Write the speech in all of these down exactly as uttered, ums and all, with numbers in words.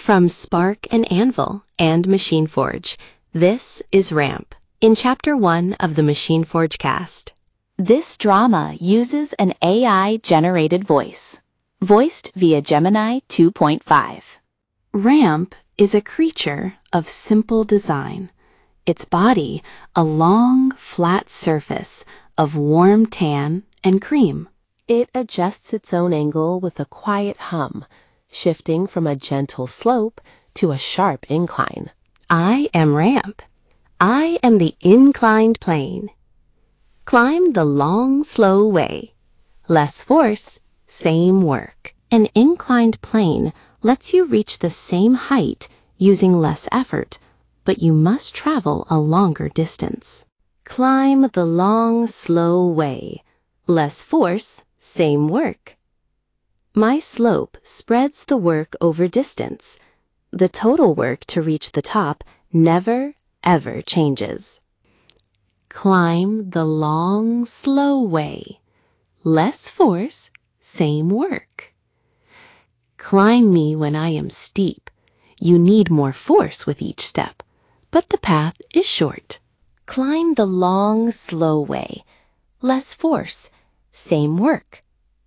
From Spark and Anvil and Machine Forge, this is Ramp, in Chapter one of the Machine Forge cast. This drama uses an A I-generated voice, voiced via Gemini two point five. Ramp is a creature of simple design. Its body, a long, flat surface of warm tan and cream. It adjusts its own angle with a quiet hum, shifting from a gentle slope to a sharp incline. I am Ramp. I am the inclined plane. Climb the long, slow way. Less force, same work. An inclined plane lets you reach the same height using less effort, but you must travel a longer distance. Climb the long, slow way. Less force, same work. My slope spreads the work over distance. The total work to reach the top never, ever changes. Climb the long, slow way. Less force, same work. Climb me when I am steep. You need more force with each step, but the path is short. Climb the long, slow way. Less force, same work.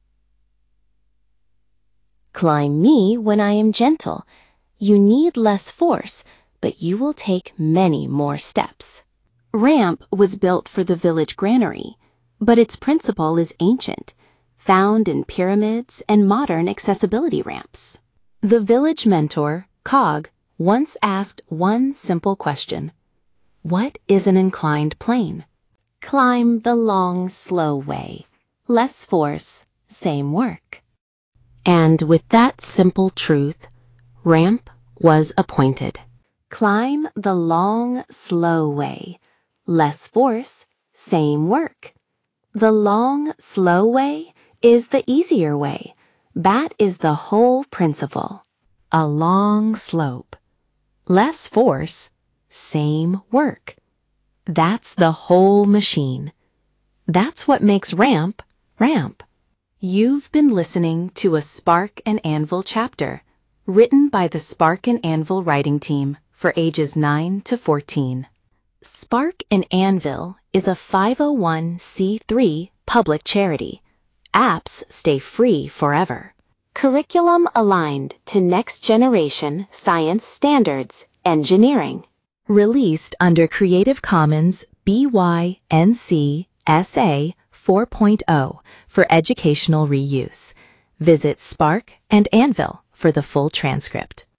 Climb me when I am gentle. You need less force, but you will take many more steps. Ramp was built for the village granary, but its principle is ancient, found in pyramids and modern accessibility ramps. The village mentor, Cog, once asked one simple question. What is an inclined plane? Climb the long, slow way. Less force, same work. And with that simple truth, Ramp was appointed. Climb the long, slow way. Less force, same work. The long, slow way is the easier way. That is the whole principle. A long slope. Less force, same work. That's the whole machine. That's what makes Ramp, Ramp. You've been listening to a Spark and Anvil chapter, written by the Spark and Anvil writing team for ages nine to fourteen. Spark and Anvil is a five oh one c three public charity. Apps stay free forever. Curriculum aligned to next generation science standards, engineering. Released under Creative Commons B Y N C S A four point oh for educational reuse. Visit Spark and Anvil for the full transcript.